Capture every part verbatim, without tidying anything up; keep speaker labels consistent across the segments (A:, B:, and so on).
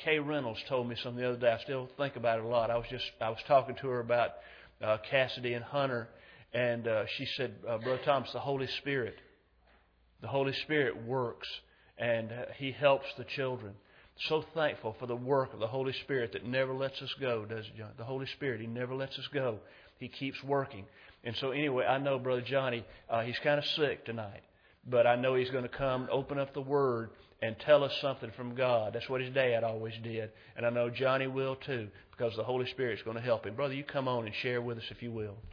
A: Kay Reynolds told me something the other day. I still think about it a lot. I was just I was talking to her about uh, Cassidy and Hunter, and uh, she said, uh, Brother Thomas, the Holy Spirit, the Holy Spirit works, and uh, He helps the children. So thankful for the work of the Holy Spirit that never lets us go, does it, John? The Holy Spirit, He never lets us go. He keeps working. And so anyway, I know Brother Johnny, uh, he's kind of sick tonight. But I know he's going to come, open up the Word, and tell us something from God. That's what his dad always did. And I know Johnny will too, because the Holy Spirit's going to help him. Brother, you come on and share with us if you will.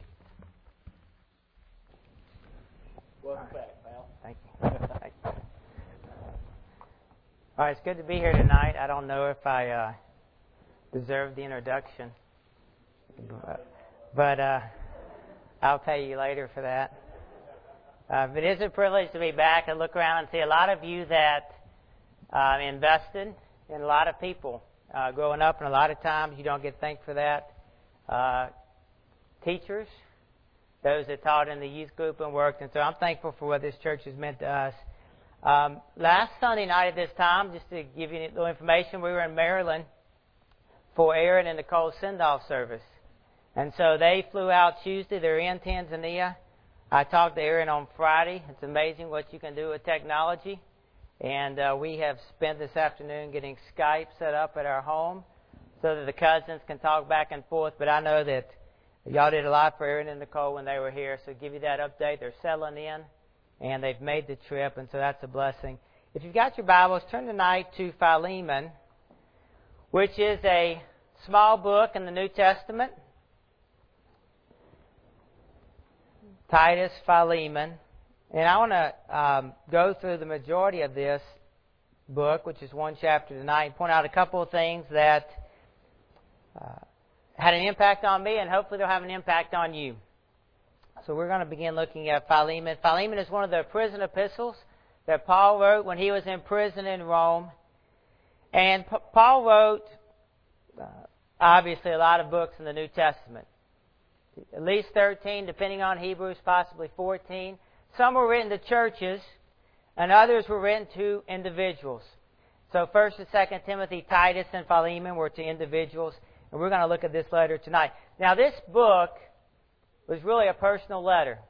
A: Welcome back, pal.
B: Thank you. Thank you. All right, it's good to be here tonight. I don't know if I uh, deserve the introduction, but uh, I'll pay you later for that. Uh, it is a privilege to be back and look around and see a lot of you that uh, invested in a lot of people uh, growing up, and a lot of times you don't get thanked for that. Uh, teachers, those that taught in the youth group and worked, and so I'm thankful for what this church has meant to us. Um, last Sunday night at this time, just to give you a little information, we were in Maryland for Aaron and Nicole send-off service. And so they flew out Tuesday. They're in Tanzania. I talked to Aaron on Friday. It's amazing what you can do with technology. And uh, we have spent this afternoon getting Skype set up at our home so that the cousins can talk back and forth. But I know that y'all did a lot for Aaron and Nicole when they were here. So give you that update. They're settling in, and they've made the trip, and so that's a blessing. If you've got your Bibles, turn tonight to Philemon, which is a small book in the New Testament. Titus, Philemon. And I want to um, go through the majority of this book, which is one chapter tonight, and point out a couple of things that uh, had an impact on me, and hopefully they'll have an impact on you. So we're going to begin looking at Philemon. Philemon is one of the prison epistles that Paul wrote when he was in prison in Rome. And P- Paul wrote, uh, obviously, a lot of books in the New Testament. At least thirteen, depending on Hebrews, possibly fourteen. Some were written to churches, and others were written to individuals. So First and Second Timothy, Titus, and Philemon were to individuals, and we're going to look at this letter tonight. Now, this book was really a personal letter.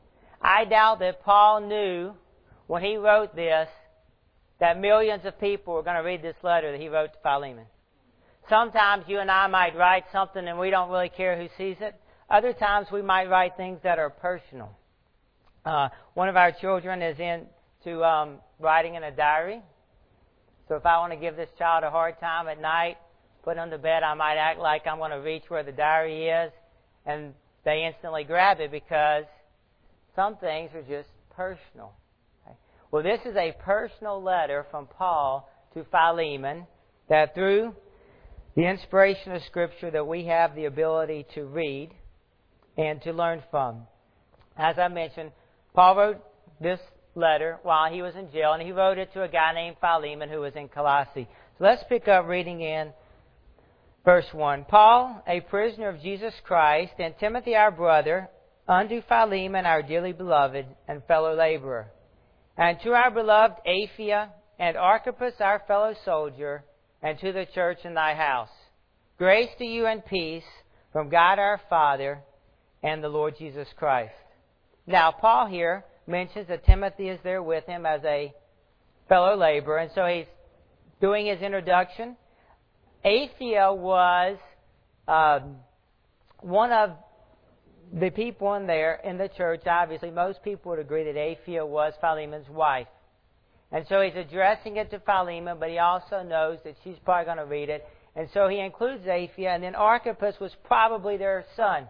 B: I doubt that Paul knew when he wrote this that millions of people were going to read this letter that he wrote to Philemon. Sometimes you and I might write something and we don't really care who sees it. Other times we might write things that are personal. Uh, one of our children is into um, writing in a diary. So if I want to give this child a hard time at night, put him to bed, I might act like I'm going to reach where the diary is, and they instantly grab it because some things are just personal. Okay? Well, this is a personal letter from Paul to Philemon that through the inspiration of Scripture that we have the ability to read and to learn from. As I mentioned, Paul wrote this letter while he was in jail, and he wrote it to a guy named Philemon who was in Colossae. So let's pick up reading in verse one. Paul, a prisoner of Jesus Christ, and Timothy our brother, unto Philemon our dearly beloved and fellow laborer, and to our beloved Apphia and Archippus our fellow soldier, and to the church in thy house. Grace to you and peace from God our Father and the Lord Jesus Christ. Now, Paul here mentions that Timothy is there with him as a fellow laborer, and so he's doing his introduction. Apphia was um, one of the people in there in the church. Obviously, most people would agree that Apphia was Philemon's wife. And so he's addressing it to Philemon, but he also knows that she's probably going to read it. And so he includes Apphia, and then Archippus was probably their son.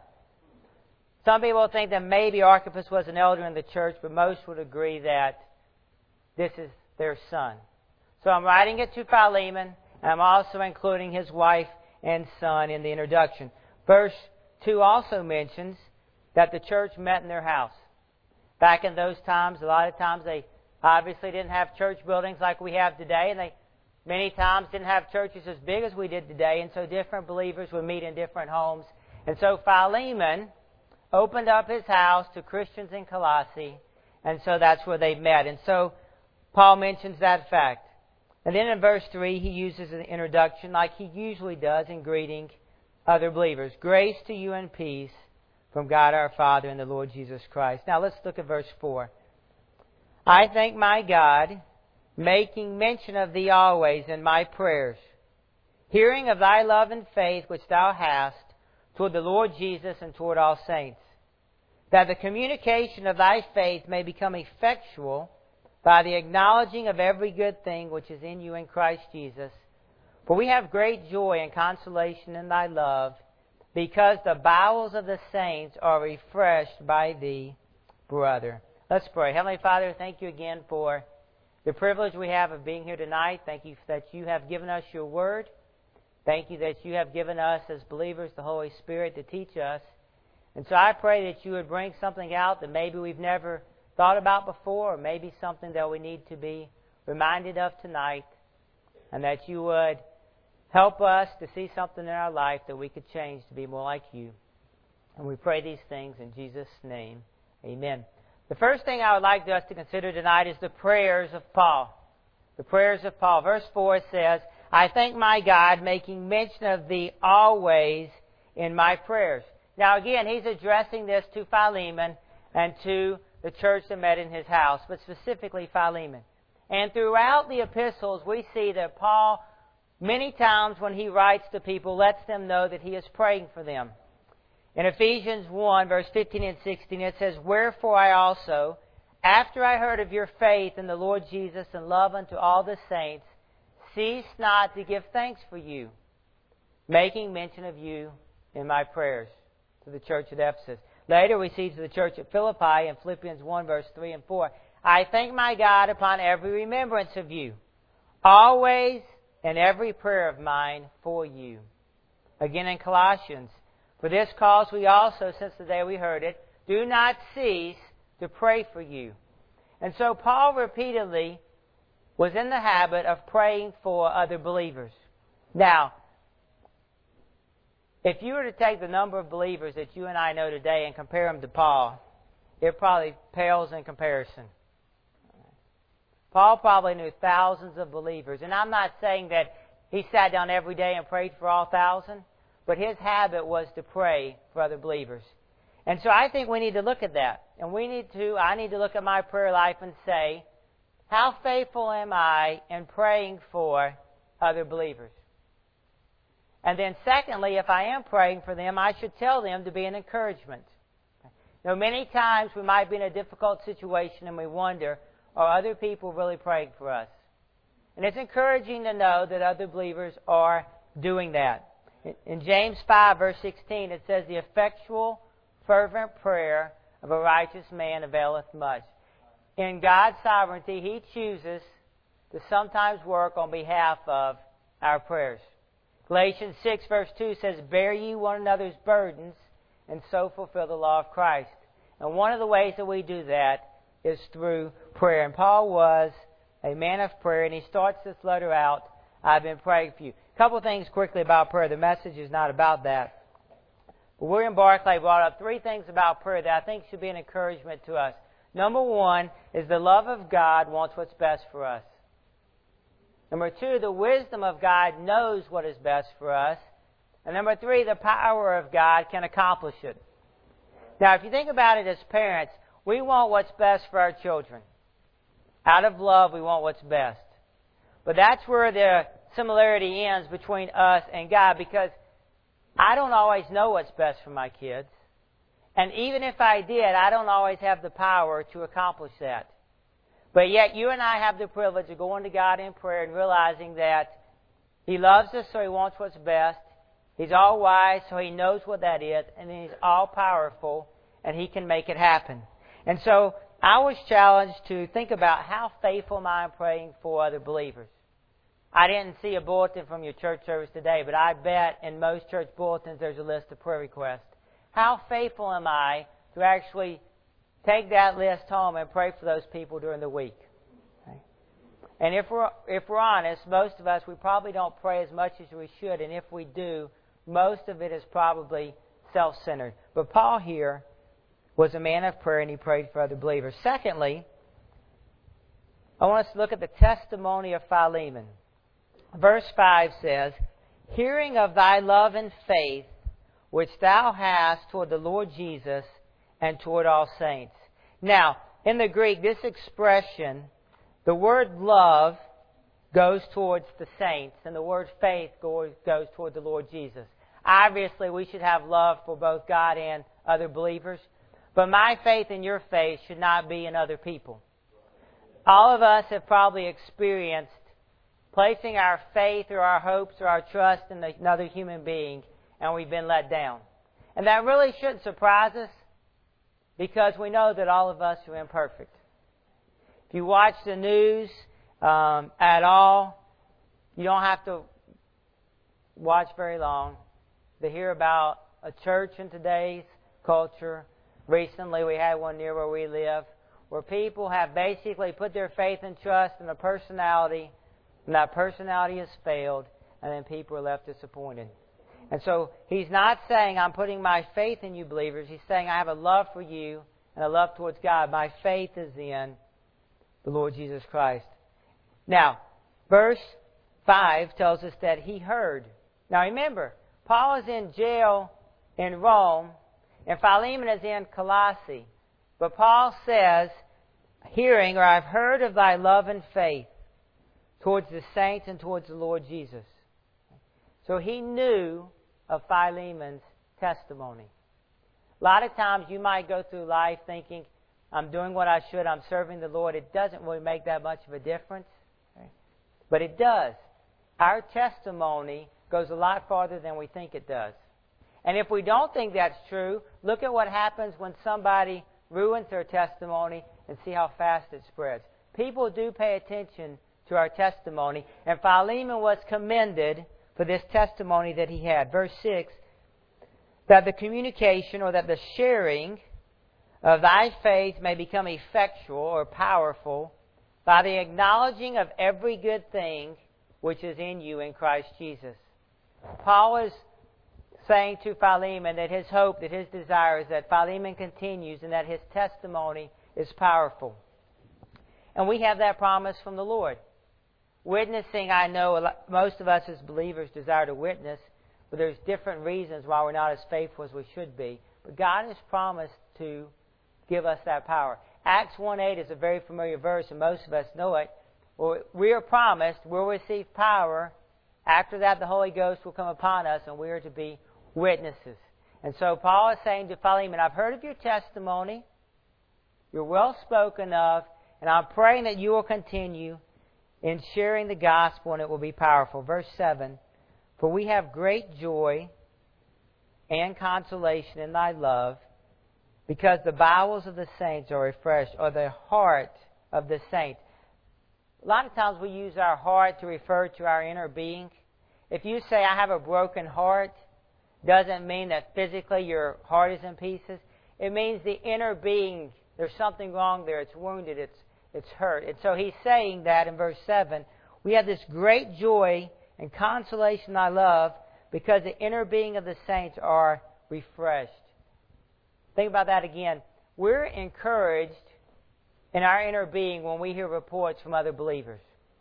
B: Some people think that maybe Archippus was an elder in the church, but most would agree that this is their son. So I'm writing it to Philemon, and I'm also including his wife and son in the introduction. Verse two also mentions that the church met in their house. Back in those times, a lot of times they obviously didn't have church buildings like we have today, and they many times didn't have churches as big as we did today, and so different believers would meet in different homes. And so Philemon opened up his house to Christians in Colossae, and so that's where they met. And so Paul mentions that fact. And then in verse three, he uses an introduction like he usually does in greeting other believers. Grace to you and peace from God our Father and the Lord Jesus Christ. Now let's look at verse four. I thank my God, making mention of thee always in my prayers, hearing of thy love and faith which thou hast toward the Lord Jesus and toward all saints, that the communication of thy faith may become effectual by the acknowledging of every good thing which is in you in Christ Jesus. For we have great joy and consolation in thy love, because the bowels of the saints are refreshed by thee, brother. Let's pray. Heavenly Father, thank you again for the privilege we have of being here tonight. Thank you that you have given us your word. Thank you that you have given us as believers the Holy Spirit to teach us. And so I pray that you would bring something out that maybe we've never thought about before, or maybe something that we need to be reminded of tonight, and that you would help us to see something in our life that we could change to be more like you. And we pray these things in Jesus' name. Amen. The first thing I would like us to consider tonight is the prayers of Paul. The prayers of Paul. Verse four says, I thank my God, making mention of thee always in my prayers. Now again, he's addressing this to Philemon and to the church that met in his house, but specifically Philemon. And throughout the epistles, we see that Paul, many times when he writes to people, lets them know that he is praying for them. In Ephesians one, verse fifteen and sixteen, it says, Wherefore I also, after I heard of your faith in the Lord Jesus and love unto all the saints, cease not to give thanks for you, making mention of you in my prayers, to the church at Ephesus. Later we see to the church at Philippi in Philippians one, verse three and four, I thank my God upon every remembrance of you, always in every prayer of mine for you. Again in Colossians, for this cause we also, since the day we heard it, do not cease to pray for you. And so Paul repeatedly was in the habit of praying for other believers. Now, if you were to take the number of believers that you and I know today and compare them to Paul, it probably pales in comparison. Paul probably knew thousands of believers. And I'm not saying that he sat down every day and prayed for all thousand, but his habit was to pray for other believers. And so I think we need to look at that. And we need to, I need to look at my prayer life and say, how faithful am I in praying for other believers? And then secondly, if I am praying for them, I should tell them to be an encouragement. Now, many times we might be in a difficult situation and we wonder, are other people really praying for us? And it's encouraging to know that other believers are doing that. In James five, verse sixteen, it says, the effectual, fervent prayer of a righteous man availeth much. In God's sovereignty, He chooses to sometimes work on behalf of our prayers. Galatians six, verse two says, Bear ye one another's burdens, and so fulfill the law of Christ. And one of the ways that we do that is through prayer. And Paul was a man of prayer, and he starts this letter out, I've been praying for you. A couple of things quickly about prayer. The message is not about that. But William Barclay brought up three things about prayer that I think should be an encouragement to us. Number one is the love of God wants what's best for us. Number two, the wisdom of God knows what is best for us. And number three, the power of God can accomplish it. Now, if you think about it as parents, we want what's best for our children. Out of love, we want what's best. But that's where the similarity ends between us and God, because I don't always know what's best for my kids. And even if I did, I don't always have the power to accomplish that. But yet you and I have the privilege of going to God in prayer and realizing that He loves us, so He wants what's best. He's all wise, so He knows what that is. And He's all powerful, and He can make it happen. And so I was challenged to think about how faithful am I in praying for other believers. I didn't see a bulletin from your church service today, but I bet in most church bulletins there's a list of prayer requests. How faithful am I to actually take that list home and pray for those people during the week? Okay. And if we're, if we're honest, most of us, we probably don't pray as much as we should. And if we do, most of it is probably self-centered. But Paul here was a man of prayer, and he prayed for other believers. Secondly, I want us to look at the testimony of Philemon. verse five says, hearing of thy love and faith, which thou hast toward the Lord Jesus and toward all saints. Now, in the Greek, this expression, the word love goes towards the saints, and the word faith goes, goes toward the Lord Jesus. Obviously, we should have love for both God and other believers, but my faith and your faith should not be in other people. All of us have probably experienced placing our faith or our hopes or our trust in another human being, and we've been let down. And that really shouldn't surprise us, because we know that all of us are imperfect. If you watch the news um, at all, you don't have to watch very long to hear about a church in today's culture. Recently, we had one near where we live, where people have basically put their faith and trust in a personality, and that personality has failed, and then people are left disappointed. And so he's not saying, I'm putting my faith in you believers. He's saying, I have a love for you and a love towards God. My faith is in the Lord Jesus Christ. Now, verse five tells us that he heard. Now remember, Paul is in jail in Rome, and Philemon is in Colossae. But Paul says, hearing, or I've heard of thy love and faith towards the saints and towards the Lord Jesus. So he knew of Philemon's testimony. A lot of times you might go through life thinking, I'm doing what I should, I'm serving the Lord. It doesn't really make that much of a difference. Okay? But it does. Our testimony goes a lot farther than we think it does. And if we don't think that's true, look at what happens when somebody ruins their testimony and see how fast it spreads. People do pay attention to our testimony, and Philemon was commended for this testimony that he had. Verse six, that the communication or that the sharing of thy faith may become effectual or powerful by the acknowledging of every good thing which is in you in Christ Jesus. Paul is saying to Philemon that his hope, that his desire is that Philemon continues and that his testimony is powerful. And we have that promise from the Lord. Witnessing, I know a lot, most of us as believers desire to witness, but there's different reasons why we're not as faithful as we should be. But God has promised to give us that power. Acts one eight is a very familiar verse, and most of us know it. We are promised we'll receive power. After that, the Holy Ghost will come upon us, and we are to be witnesses. And so Paul is saying to Philemon, I've heard of your testimony. You're well spoken of, and I'm praying that you will continue in sharing the gospel, and it will be powerful. Verse seven, for we have great joy and consolation in thy love, because the bowels of the saints are refreshed, or the heart of the saints. A lot of times we use our heart to refer to our inner being. If you say, I have a broken heart, doesn't mean that physically your heart is in pieces. It means the inner being, there's something wrong there. It's wounded. It's It's hurt. And so he's saying that in verse seven, we have this great joy and consolation I love because the inner being of the saints are refreshed. Think about that again. We're encouraged in our inner being when we hear reports from other believers.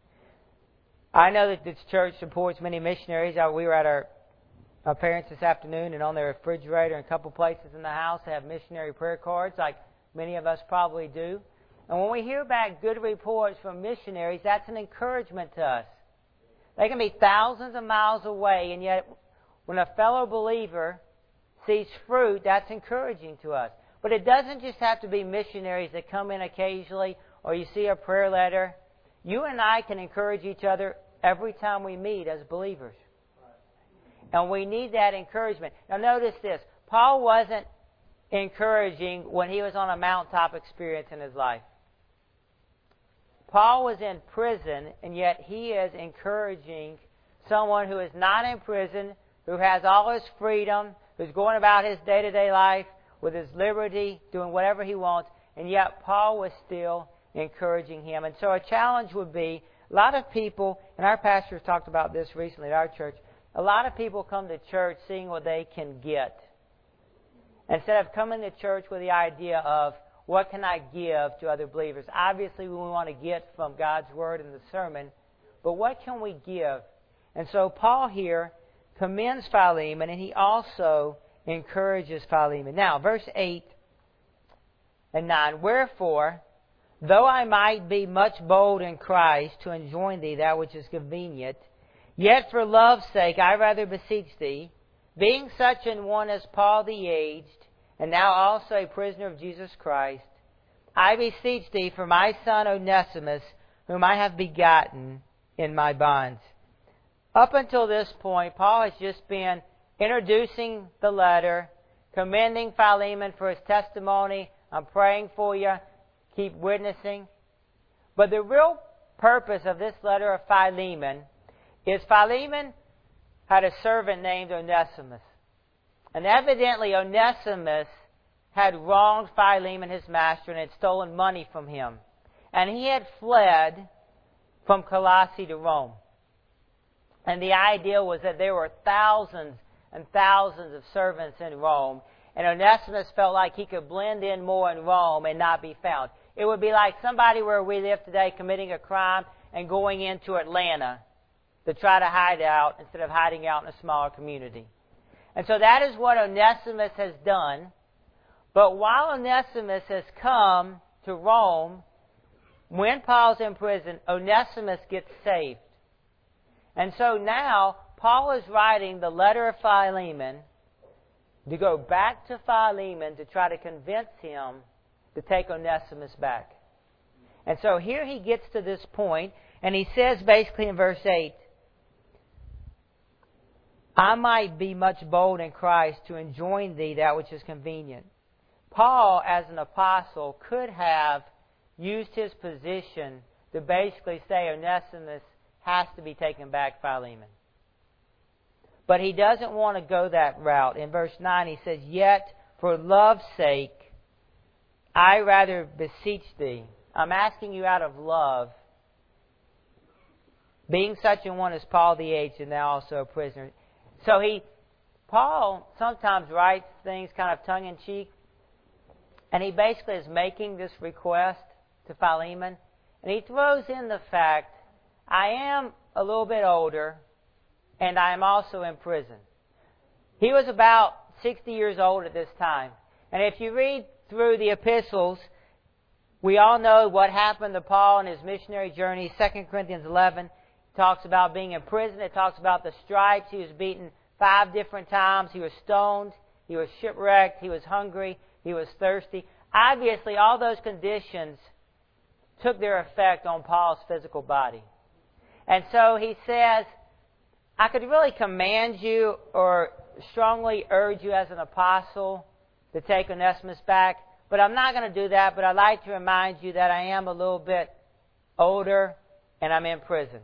B: I know that this church supports many missionaries. We were at our, our parents this afternoon, and on their refrigerator and a couple places in the house they have missionary prayer cards, like many of us probably do. And when we hear back good reports from missionaries, that's an encouragement to us. They can be thousands of miles away, and yet when a fellow believer sees fruit, that's encouraging to us. But it doesn't just have to be missionaries that come in occasionally, or you see a prayer letter. You and I can encourage each other every time we meet as believers. And we need that encouragement. Now notice this. Paul wasn't encouraging when he was on a mountaintop experience in his life. Paul was in prison, and yet he is encouraging someone who is not in prison, who has all his freedom, who's going about his day-to-day life with his liberty, doing whatever he wants, and yet Paul was still encouraging him. And so a challenge would be, a lot of people, and our pastor has talked about this recently at our church, a lot of people come to church seeing what they can get, instead of coming to church with the idea of, what can I give to other believers? Obviously, we want to get from God's Word and the sermon, but what can we give And so Paul here commends Philemon, and he also encourages Philemon. Now, verse eight and nine. Wherefore, though I might be much bold in Christ to enjoin thee that which is convenient, yet for love's sake I rather beseech thee, being such an one as Paul the aged, and now also a prisoner of Jesus Christ, I beseech thee for my son Onesimus, whom I have begotten in my bonds. Up until this point, Paul has just been introducing the letter, commending Philemon for his testimony. I'm praying for you. Keep witnessing. But the real purpose of this letter of Philemon is Philemon had a servant named Onesimus. And evidently Onesimus had wronged Philemon, his master, and had stolen money from him. And he had fled from Colossae to Rome. And the idea was that there were thousands and thousands of servants in Rome. And Onesimus felt like he could blend in more in Rome and not be found. It would be like somebody where we live today committing a crime and going into Atlanta to try to hide out instead of hiding out in a smaller community. And so that is what Onesimus has done. But while Onesimus has come to Rome, when Paul's in prison, Onesimus gets saved. And so now Paul is writing the letter of Philemon to go back to Philemon to try to convince him to take Onesimus back. And so here he gets to this point, and he says basically in verse eight, I might be much bold in Christ to enjoin thee that which is convenient. Paul, as an apostle, could have used his position to basically say Onesimus has to be taken back, Philemon. But he doesn't want to go that route. In verse nine he says, Yet for love's sake I rather beseech thee. I'm asking you out of love, being such an one as Paul the aged, and now also a prisoner. So he, Paul sometimes writes things kind of tongue-in-cheek, and he basically is making this request to Philemon, and he throws in the fact, I am a little bit older, and I am also in prison. He was about sixty years old at this time. And if you read through the epistles, we all know what happened to Paul in his missionary journey. Second Corinthians eleven talks about being in prison. It talks about the stripes. He was beaten five different times. He was stoned. He was shipwrecked. He was hungry. He was thirsty. Obviously, all those conditions took their effect on Paul's physical body. And so he says, I could really command you or strongly urge you as an apostle to take Onesimus back, but I'm not going to do that, but I'd like to remind you that I am a little bit older and I'm in prison.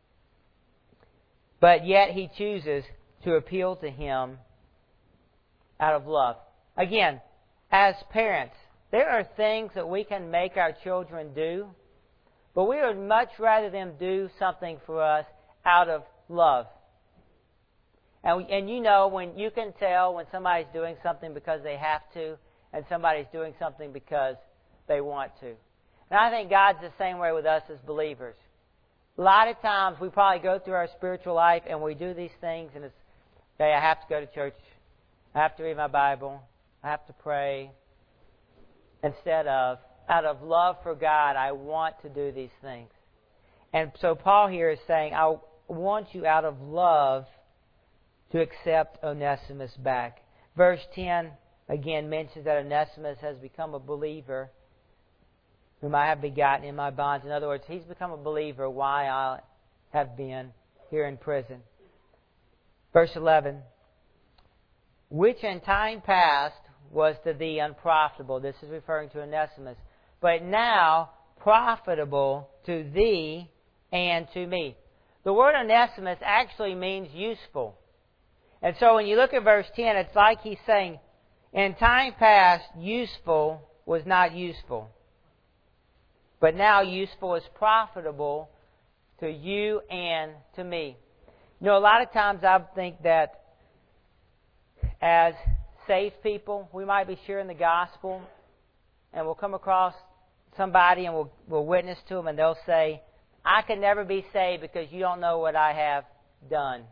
B: But yet he chooses to appeal to him out of love. Again, as parents, there are things that we can make our children do, but we would much rather them do something for us out of love. And, and you know, when you can tell when somebody's doing something because they have to, and somebody's doing something because they want to. And I think God's the same way with us as believers. A lot of times we probably go through our spiritual life and we do these things, and it's, okay, I have to go to church, I have to read my Bible, I have to pray, instead of, out of love for God, I want to do these things. And so Paul here is saying, I want you out of love to accept Onesimus back. Verse ten again mentions that Onesimus has become a believer whom I have begotten in my bonds. In other words, he's become a believer while I have been here in prison. Verse eleven, which in time past was to thee unprofitable. This is referring to Onesimus. But now profitable to thee and to me. The word Onesimus actually means useful. And so when you look at verse ten, it's like he's saying, in time past, useful was not useful. But now useful is profitable to you and to me. You know, a lot of times I think that as saved people, we might be sharing the gospel, and we'll come across somebody and we'll, we'll witness to them, and they'll say, I can never be saved because you don't know what I have done.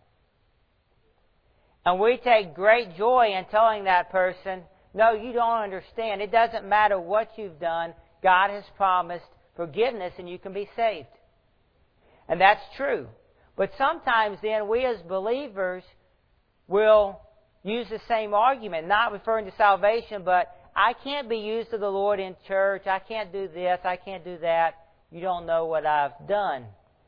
B: And we take great joy in telling that person, no, you don't understand. It doesn't matter what you've done. God has promised forgiveness and you can be saved. And that's true. But sometimes then we as believers will use the same argument, not referring to salvation, but I can't be used of the Lord in church. I can't do this. I can't do that. You don't know what I've done.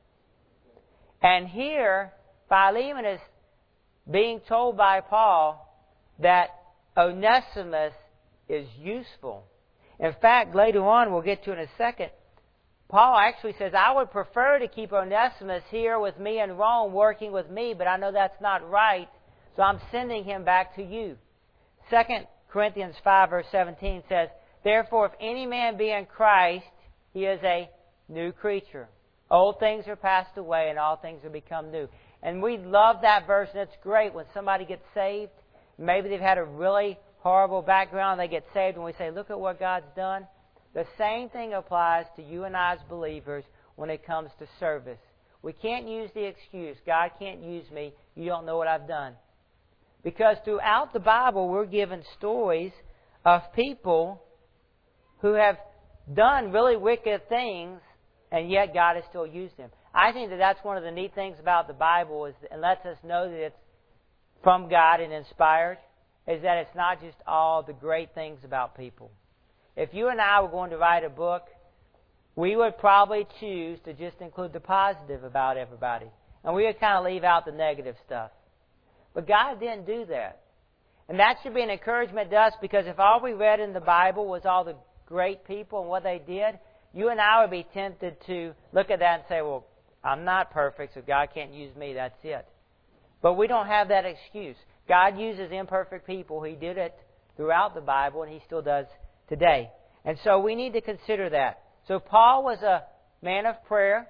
B: And here, Philemon is being told by Paul that Onesimus is useful. In fact, later on, we'll get to in a second, Paul actually says, I would prefer to keep Onesimus here with me in Rome working with me, but I know that's not right, so I'm sending him back to you. Second Corinthians five verse seventeen says, therefore, if any man be in Christ, he is a new creature. Old things are passed away and all things are become new. And we love that verse, and it's great when somebody gets saved. Maybe they've had a really horrible background, they get saved, and we say, look at what God's done. The same thing applies to you and I as believers when it comes to service. We can't use the excuse, God can't use me, you don't know what I've done. Because throughout the Bible, we're given stories of people who have done really wicked things, and yet God has still used them. I think that that's one of the neat things about the Bible, is it lets us know that it's from God and inspired, is that it's not just all the great things about people. If you and I were going to write a book, we would probably choose to just include the positive about everybody. And we would kind of leave out the negative stuff. But God didn't do that. And that should be an encouragement to us, because if all we read in the Bible was all the great people and what they did, you and I would be tempted to look at that and say, well, I'm not perfect, so God can't use me, that's it. But we don't have that excuse. God uses imperfect people. He did it throughout the Bible, and He still does today. And so we need to consider that. So Paul was a man of prayer.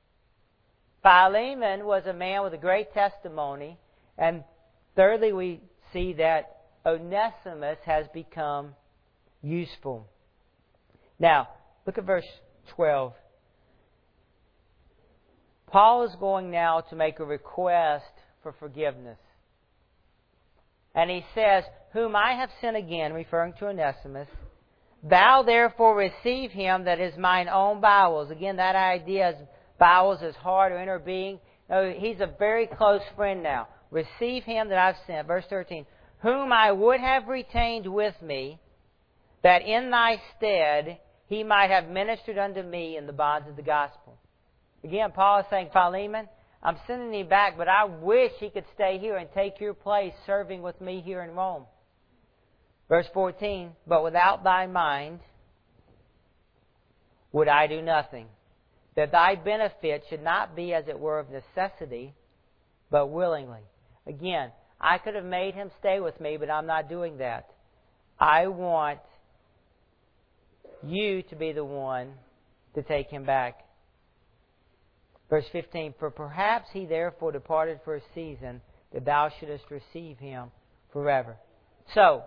B: Philemon was a man with a great testimony. And thirdly, we see that Onesimus has become useful. Now, look at verse twelve. Paul is going now to make a request for forgiveness. And he says, whom I have sent again, referring to Onesimus, thou therefore receive him that is mine own bowels. Again, that idea is bowels is heart or inner being. No, he's a very close friend now. Receive him that I've sent. Verse thirteen, whom I would have retained with me, that in thy stead he might have ministered unto me in the bonds of the gospel. Again, Paul is saying, Philemon, I'm sending him back, but I wish he could stay here and take your place serving with me here in Rome. Verse fourteen, but without thy mind would I do nothing, that thy benefit should not be as it were of necessity, but willingly. Again, I could have made him stay with me, but I'm not doing that. I want you to be the one to take him back. Verse fifteen, for perhaps he therefore departed for a season, that thou shouldest receive him forever. So,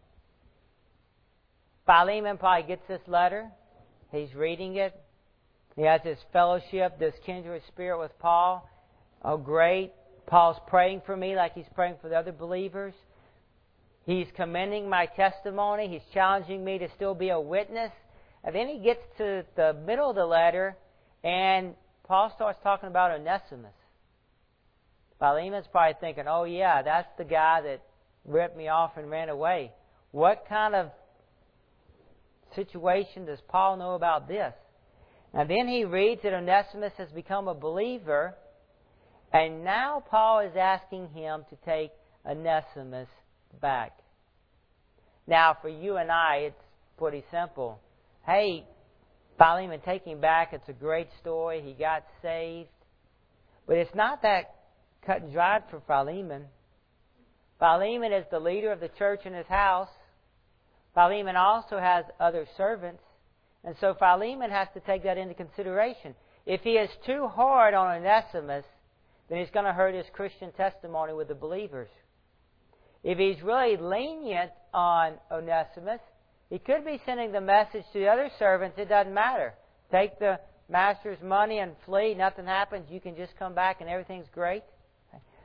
B: Philemon probably gets this letter. He's reading it. He has this fellowship, this kindred spirit with Paul. Oh, great. Paul's praying for me like he's praying for the other believers. He's commending my testimony. He's challenging me to still be a witness. And then he gets to the middle of the letter, and Paul starts talking about Onesimus. Philemon's probably thinking, oh yeah, that's the guy that ripped me off and ran away. What kind of situation does Paul know about this? And then he reads that Onesimus has become a believer, and now Paul is asking him to take Onesimus back. Now, for you and I, it's pretty simple. Hey, Philemon, take him back. It's a great story. He got saved. But it's not that cut and dried for Philemon. Philemon is the leader of the church in his house. Philemon also has other servants. And so Philemon has to take that into consideration. If he is too hard on Onesimus, then he's going to hurt his Christian testimony with the believers. If he's really lenient on Onesimus, he could be sending the message to the other servants, it doesn't matter. Take the master's money and flee, nothing happens, you can just come back and everything's great.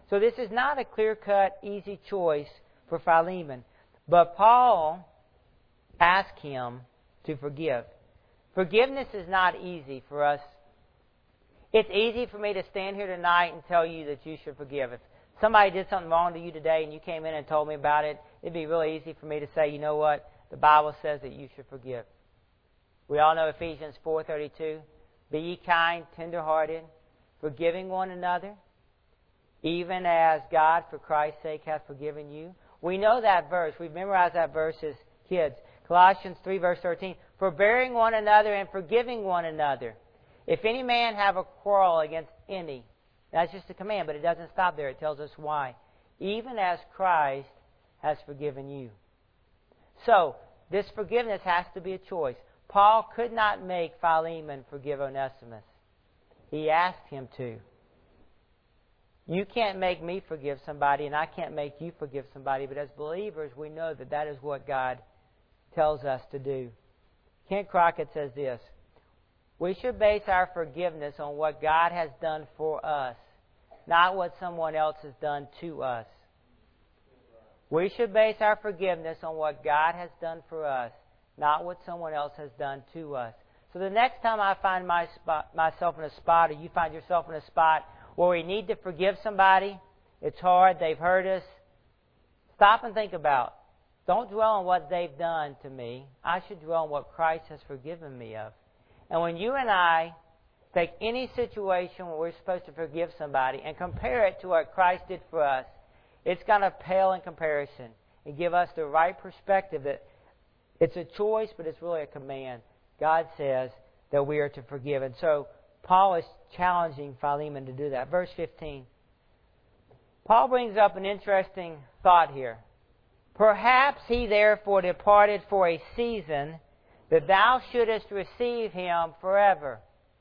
B: So this is not a clear-cut, easy choice for Philemon. But Paul asked him to forgive. Forgiveness is not easy for us. It's easy for me to stand here tonight and tell you that you should forgive. If somebody did something wrong to you today and you came in and told me about it, it'd be really easy for me to say, you know what? The Bible says that you should forgive. We all know Ephesians four thirty-two. Be ye kind, tender-hearted, forgiving one another, even as God, for Christ's sake, hath forgiven you. We know that verse. We've memorized that verse as kids. Colossians three, verse thirteen. Forbearing one another and forgiving one another. If any man have a quarrel against any, that's just a command, but it doesn't stop there. It tells us why. Even as Christ has forgiven you. So, this forgiveness has to be a choice. Paul could not make Philemon forgive Onesimus. He asked him to. You can't make me forgive somebody, and I can't make you forgive somebody, but as believers, we know that that is what God tells us to do. Kent Crockett says this: we should base our forgiveness on what God has done for us, not what someone else has done to us. We should base our forgiveness on what God has done for us, not what someone else has done to us. So the next time I find my spot, myself in a spot, or you find yourself in a spot where we need to forgive somebody, it's hard, they've hurt us, stop and think about, don't dwell on what they've done to me. I should dwell on what Christ has forgiven me of. And when you and I take any situation where we're supposed to forgive somebody and compare it to what Christ did for us, it's going to pale in comparison and give us the right perspective that it's a choice, but it's really a command. God says that we are to forgive. And so Paul is challenging Philemon to do that. Verse fifteen. Paul brings up an interesting thought here. Perhaps he therefore departed for a season, that thou shouldest receive him forever.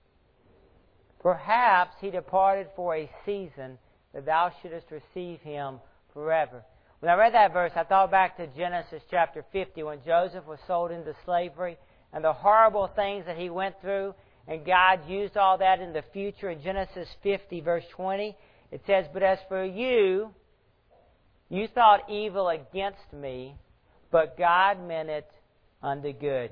B: Perhaps he departed for a season, that thou shouldest receive him forever. When I read that verse, I thought back to Genesis chapter fifty, when Joseph was sold into slavery, and the horrible things that he went through, and God used all that in the future. In Genesis fifty, verse twenty, it says, but as for you, you thought evil against me, but God meant it unto good.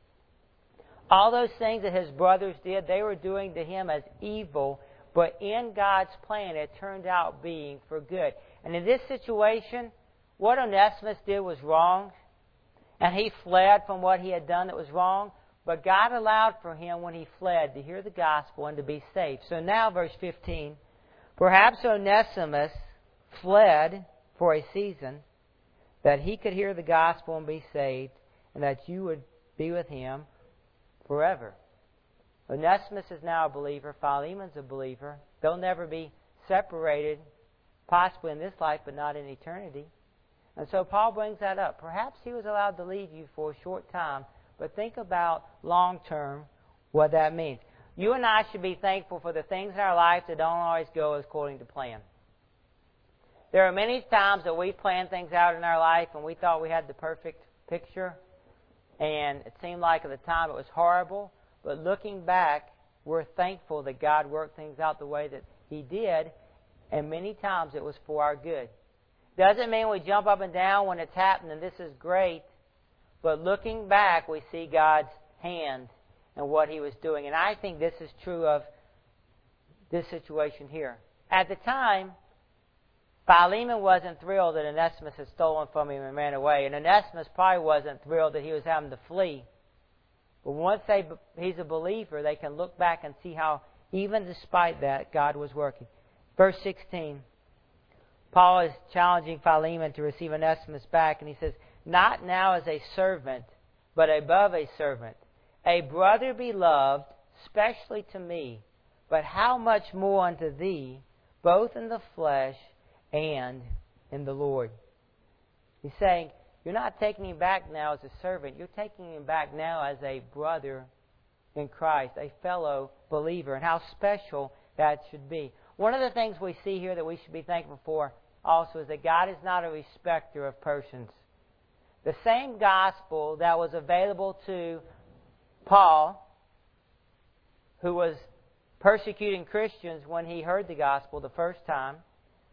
B: All those things that his brothers did, they were doing to him as evil, but in God's plan, it turned out being for good. And in this situation, what Onesimus did was wrong, and he fled from what he had done that was wrong, but God allowed for him, when he fled, to hear the gospel and to be saved. So now, verse fifteen, perhaps Onesimus fled for a season, that he could hear the gospel and be saved, and that you would be with him forever. Onesimus is now a believer. Philemon's a believer. They'll never be separated, possibly in this life, but not in eternity. And so Paul brings that up. Perhaps he was allowed to leave you for a short time, but think about long-term what that means. You and I should be thankful for the things in our life that don't always go according to plan. There are many times that we plan things out in our life and we thought we had the perfect picture, and it seemed like at the time it was horrible, but looking back, we're thankful that God worked things out the way that He did, and many times it was for our good. Doesn't mean we jump up and down when it's happening, this is great, but looking back, we see God's hand and what He was doing. And I think this is true of this situation here. At the time, Philemon wasn't thrilled that Onesimus had stolen from him and ran away. And Onesimus probably wasn't thrilled that he was having to flee. But once they, he's a believer, they can look back and see how, even despite that, God was working. Verse sixteen, Paul is challenging Philemon to receive Onesimus back, and he says, not now as a servant, but above a servant, a brother beloved, specially to me, but how much more unto thee, both in the flesh and in the Lord. He's saying, you're not taking him back now as a servant. You're taking him back now as a brother in Christ, a fellow believer, and how special that should be. One of the things we see here that we should be thankful for also is that God is not a respecter of persons. The same gospel that was available to Paul, who was persecuting Christians when he heard the gospel the first time,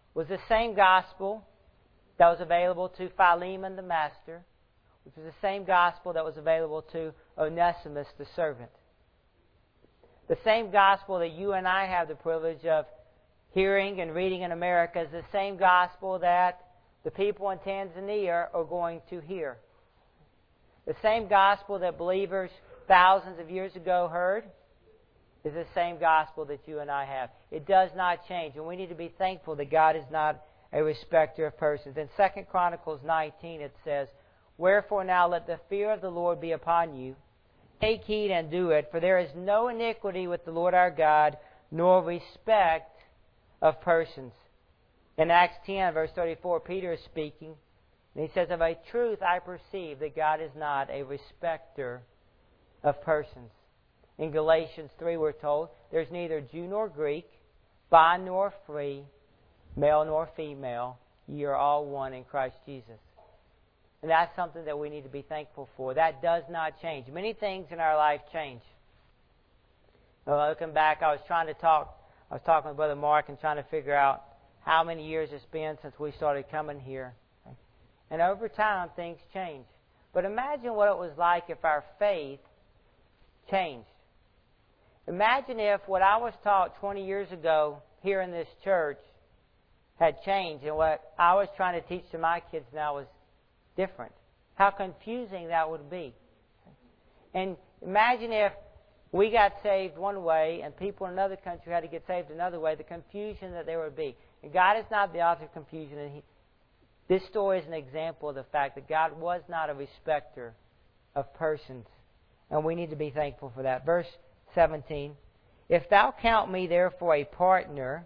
B: was the same gospel that was available to Philemon the master, which was the same gospel that was available to Onesimus the servant. The same gospel that you and I have the privilege of hearing and reading in America is the same gospel that the people in Tanzania are going to hear. The same gospel that believers thousands of years ago heard is the same gospel that you and I have. It does not change, and we need to be thankful that God is not a respecter of persons. In Second Chronicles nineteen it says, "Wherefore now let the fear of the Lord be upon you. Take heed and do it, for there is no iniquity with the Lord our God, nor respect of persons." In Acts ten, verse thirty-four, Peter is speaking, and he says, "Of a truth I perceive that God is not a respecter of persons." In Galatians three, we're told, "There's neither Jew nor Greek, bond nor free, male nor female. Ye are all one in Christ Jesus." And that's something that we need to be thankful for. That does not change. Many things in our life change. Well, looking back, I was trying to talk, I was talking with Brother Mark and trying to figure out how many years it's been since we started coming here. And over time, things change. But imagine what it was like if our faith changed. Imagine if what I was taught twenty years ago here in this church had changed, and what I was trying to teach to my kids now was different. How confusing that would be. And imagine if we got saved one way and people in another country had to get saved another way, the confusion that there would be. And God is not the author of confusion. And he, this story is an example of the fact that God was not a respecter of persons. And we need to be thankful for that. Verse seventeen, "If thou count me therefore a partner,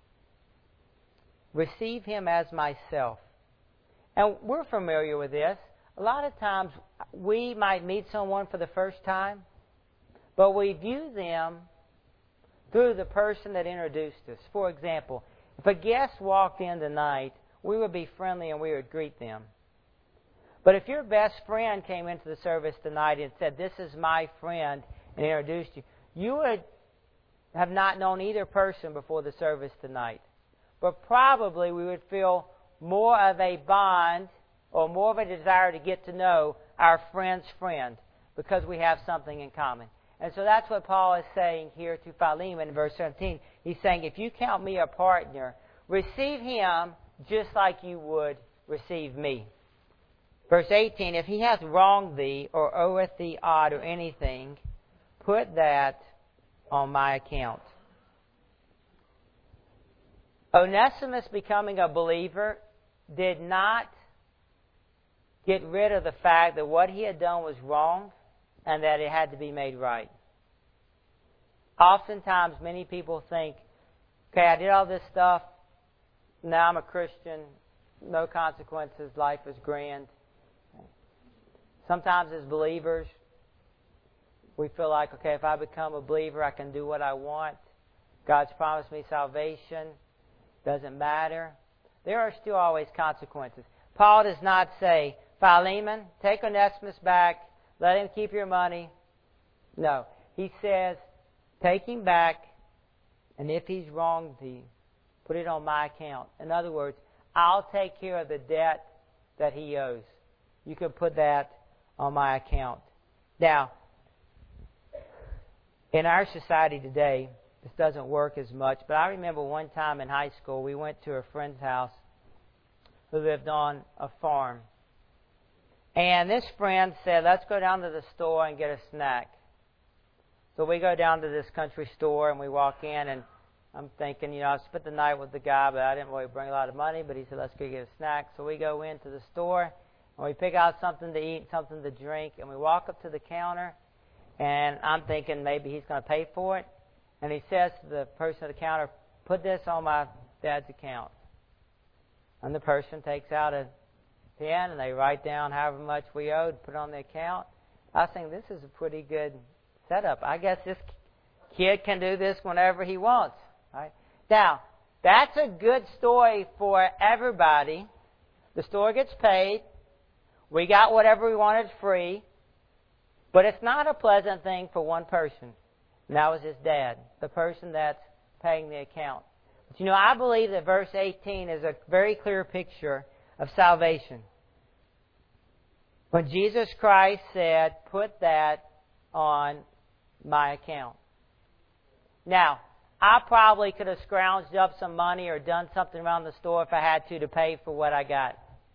B: receive him as myself." And we're familiar with this. A lot of times we might meet someone for the first time, but we view them through the person that introduced us. For example, if a guest walked in tonight, we would be friendly and we would greet them. But if your best friend came into the service tonight and said, "This is my friend," and introduced you, you would have not known either person before the service tonight. But probably we would feel more of a bond or more of a desire to get to know our friend's friend because we have something in common. And so that's what Paul is saying here to Philemon in verse seventeen. He's saying, if you count me a partner, receive him just like you would receive me. Verse eighteen, "If he hath wronged thee or oweth thee aught or anything, put that on my account." Onesimus becoming a believer did not get rid of the fact that what he had done was wrong and that it had to be made right. Oftentimes, many people think, okay, I did all this stuff, now I'm a Christian, no consequences, life is grand. Sometimes as believers, we feel like, okay, if I become a believer, I can do what I want. God's promised me salvation. Doesn't matter. There are still always consequences. Paul does not say, Philemon, take Onesimus back, let him keep your money. No. He says, take him back, and if he's wronged thee, put it on my account. In other words, I'll take care of the debt that he owes. You can put that on my account. Now, in our society today, this doesn't work as much, but I remember one time in high school, we went to a friend's house who lived on a farm. And this friend said, let's go down to the store and get a snack. So we go down to this country store and we walk in, and I'm thinking, you know, I spent the night with the guy, but I didn't really bring a lot of money, but he said, let's go get a snack. So we go into the store and we pick out something to eat, something to drink, and we walk up to the counter, and I'm thinking maybe he's going to pay for it. And he says to the person at the counter, put this on my dad's account. And the person takes out a pen and they write down however much we owed, put it on the account. I was thinking, this is a pretty good setup. I guess this kid can do this whenever he wants. Right? Now, that's a good story for everybody. The store gets paid. We got whatever we wanted free. But it's not a pleasant thing for one person. And that was his dad, the person that's paying the account. But you know, I believe that verse eighteen is a very clear picture of salvation. When Jesus Christ said, put that on my account. Now, I probably could have scrounged up some money or done something around the store if I had to to pay for what I got.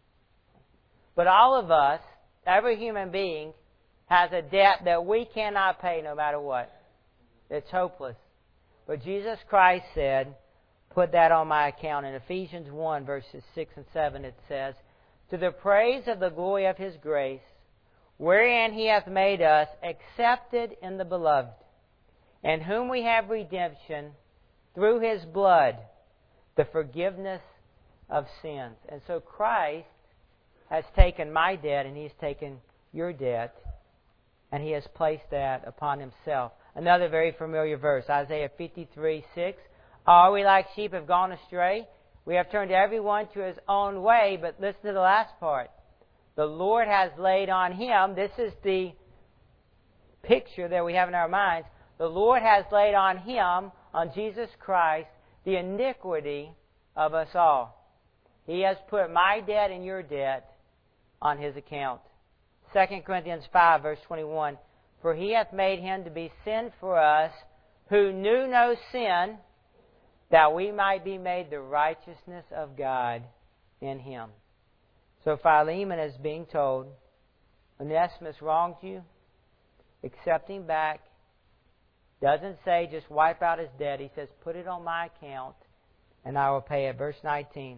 B: But all of us, every human being, has a debt that we cannot pay no matter what. It's hopeless. But Jesus Christ said, put that on my account. In Ephesians one, verses six and seven, it says, to the praise of the glory of His grace, wherein He hath made us accepted in the Beloved, in whom we have redemption through His blood, the forgiveness of sins. And so Christ has taken my debt and He's taken your debt, and He has placed that upon Himself. Another very familiar verse, Isaiah fifty-three, six. All we like sheep have gone astray. We have turned everyone to his own way. But listen to the last part. The Lord has laid on Him, this is the picture that we have in our minds, the Lord has laid on Him, on Jesus Christ, the iniquity of us all. He has put my debt and your debt on His account. Second Corinthians five, verse twenty-one. For He hath made Him to be sin for us, who knew no sin, that we might be made the righteousness of God in Him. So Philemon is being told, Onesimus wronged you, accept him back. Doesn't say just wipe out his debt. He says, put it on my account, and I will pay it. Verse nineteen.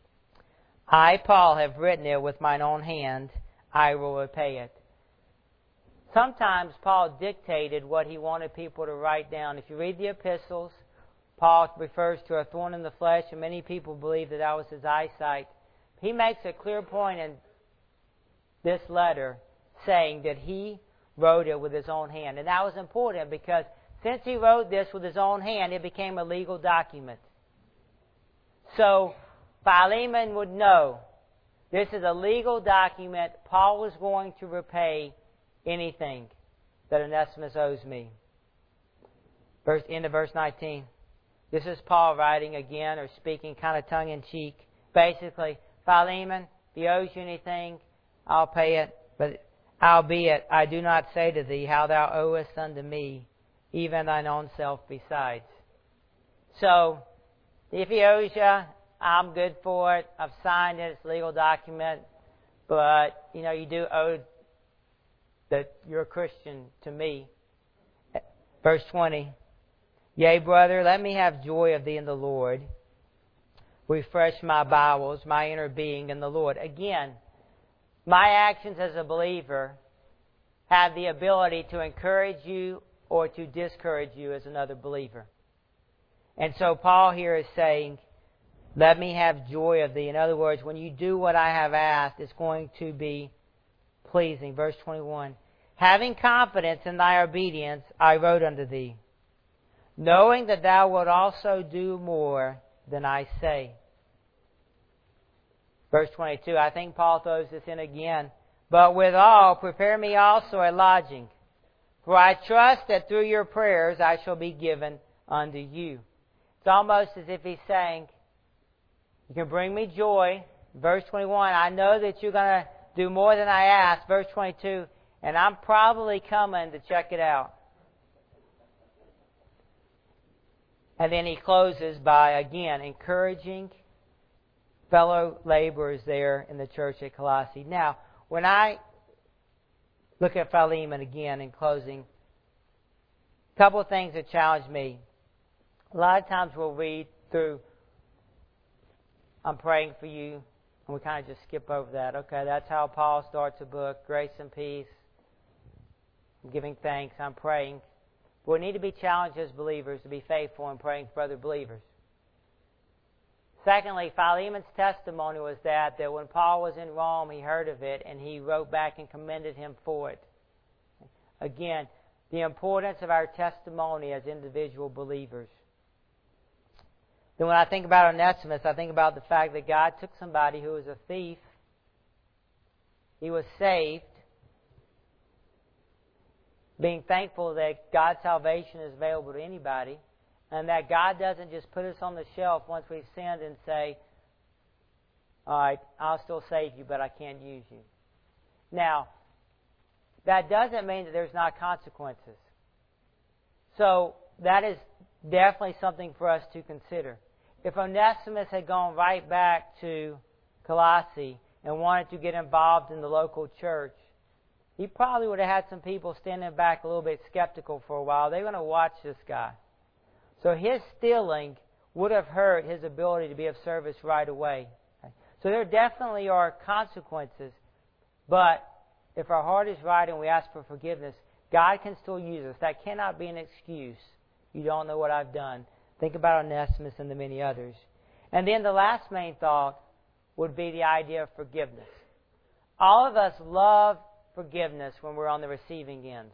B: I, Paul, have written it with mine own hand. I will repay it. Sometimes Paul dictated what he wanted people to write down. If you read the epistles, Paul refers to a thorn in the flesh, and many people believe that that was his eyesight. He makes a clear point in this letter saying that he wrote it with his own hand. And that was important because since he wrote this with his own hand, it became a legal document. So Philemon would know this is a legal document. Paul was going to repay anything that Onesimus owes me. Verse, end of verse nineteen. This is Paul writing again, or speaking kind of tongue-in-cheek. Basically, Philemon, if he owes you anything, I'll pay it. But albeit, I do not say to thee how thou owest unto me, even thine own self besides. So, if he owes you, I'm good for it. I've signed it. It's a legal document. But, you know, you do owe that you're a Christian to me. Verse twenty. Yea, brother, let me have joy of thee in the Lord. Refresh my bowels, my inner being in the Lord. Again, my actions as a believer have the ability to encourage you or to discourage you as another believer. And so Paul here is saying, let me have joy of thee. In other words, when you do what I have asked, it's going to be pleasing. Verse twenty-one. Having confidence in thy obedience, I wrote unto thee, knowing that thou wilt also do more than I say. Verse twenty-two, I think Paul throws this in again. But withal, prepare me also a lodging, for I trust that through your prayers I shall be given unto you. It's almost as if he's saying, you can bring me joy. Verse twenty-one, I know that you're going to do more than I ask. Verse twenty-two, and I'm probably coming to check it out. And then he closes by, again, encouraging fellow laborers there in the church at Colossae. Now, when I look at Philemon again in closing, a couple of things that challenge me. A lot of times we'll read through, I'm praying for you, and we kind of just skip over that. Okay, that's how Paul starts a book, grace and peace. I'm giving thanks, I'm praying. But we need to be challenged as believers to be faithful in praying for other believers. Secondly, Philemon's testimony was that, that when Paul was in Rome, he heard of it, and he wrote back and commended him for it. Again, the importance of our testimony as individual believers. Then when I think about Onesimus, I think about the fact that God took somebody who was a thief. He was saved. Being thankful that God's salvation is available to anybody. and that God doesn't just put us on the shelf once we've sinned and say, all right, I'll still save you, but I can't use you. Now, that doesn't mean that there's not consequences. So that is definitely something for us to consider. If Onesimus had gone right back to Colossae and wanted to get involved in the local church, he probably would have had some people standing back a little bit skeptical for a while. They were going to watch this guy. So his stealing would have hurt his ability to be of service right away. So there definitely are consequences, but if our heart is right and we ask for forgiveness, God can still use us. That cannot be an excuse. You don't know what I've done. Think about Onesimus and the many others. And then the last main thought would be the idea of forgiveness. All of us love forgiveness when we're on the receiving end.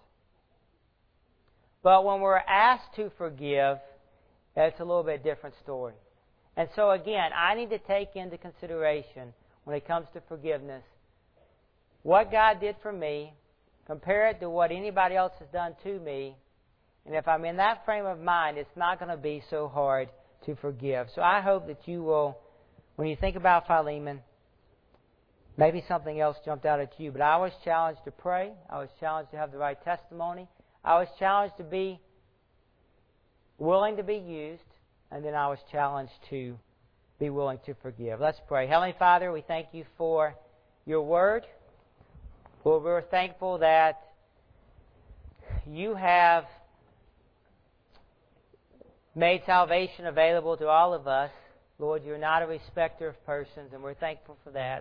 B: But when we're asked to forgive, it's a little bit different story. And so again, I need to take into consideration when it comes to forgiveness what God did for me, compare it to what anybody else has done to me, and if I'm in that frame of mind, it's not going to be so hard to forgive. So I hope that you will, when you think about Philemon, maybe something else jumped out at you, but I was challenged to pray. I was challenged to have the right testimony. I was challenged to be willing to be used, and then I was challenged to be willing to forgive. Let's pray. Heavenly Father, we thank you for your word. Lord, we're thankful that you have made salvation available to all of us. Lord, you're not a respecter of persons, and we're thankful for that.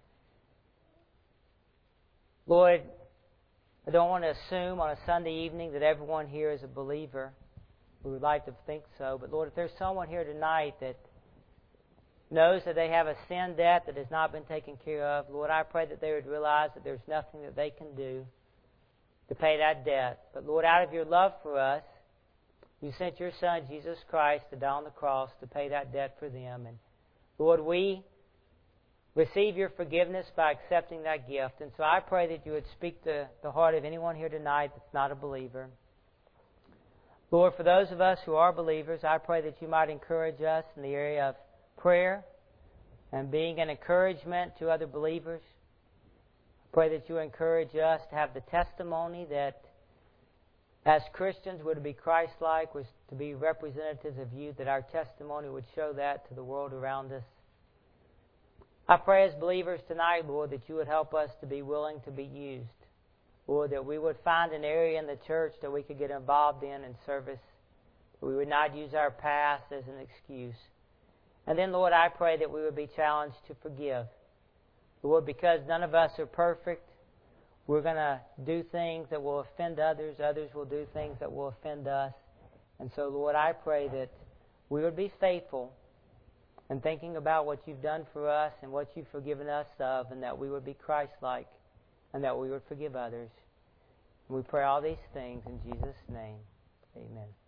B: Lord, I don't want to assume on a Sunday evening that everyone here is a believer. We would like to think so. But Lord, if there's someone here tonight that knows that they have a sin debt that has not been taken care of, Lord, I pray that they would realize that there's nothing that they can do to pay that debt. But Lord, out of your love for us, you sent your Son, Jesus Christ, to die on the cross to pay that debt for them. And Lord, we receive your forgiveness by accepting that gift. And so I pray that you would speak to the heart of anyone here tonight that's not a believer. Lord, for those of us who are believers, I pray that you might encourage us in the area of prayer and being an encouragement to other believers. I pray that you encourage us to have the testimony that as Christians we're to be Christ-like, was to be representatives of you, that our testimony would show that to the world around us. I pray as believers tonight, Lord, that you would help us to be willing to be used. Lord, that we would find an area in the church that we could get involved in in service. We would not use our past as an excuse. And then, Lord, I pray that we would be challenged to forgive. Lord, because none of us are perfect, we're going to do things that will offend others. Others will do things that will offend us. And so, Lord, I pray that we would be faithful in thinking about what you've done for us and what you've forgiven us of, and that we would be Christ-like and that we would forgive others. And we pray all these things in Jesus' name. Amen.